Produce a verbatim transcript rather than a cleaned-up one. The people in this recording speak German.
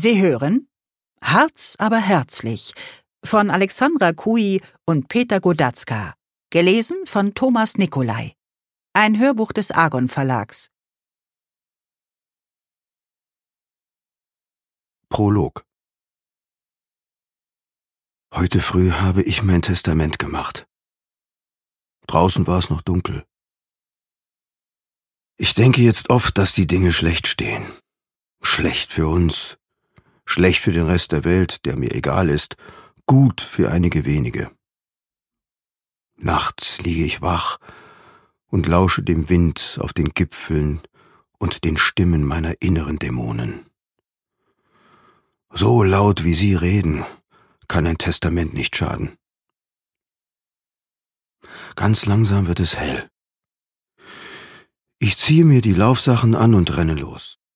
Sie hören Harz, aber herzlich von Alexandra Cui und Peter Godatzka, gelesen von Thomas Nicolai. Ein Hörbuch des Argon Verlags. Prolog. Heute früh habe ich mein Testament gemacht. Draußen war es noch dunkel. Ich denke jetzt oft, dass die Dinge schlecht stehen. Schlecht für uns, schlecht für den Rest der Welt, der mir egal ist, gut für einige wenige. Nachts liege ich wach und lausche dem Wind auf den Gipfeln und den Stimmen meiner inneren Dämonen. So laut wie sie reden, kann ein Testament nicht schaden. Ganz langsam wird es hell. Ich ziehe mir die Laufsachen an und renne los.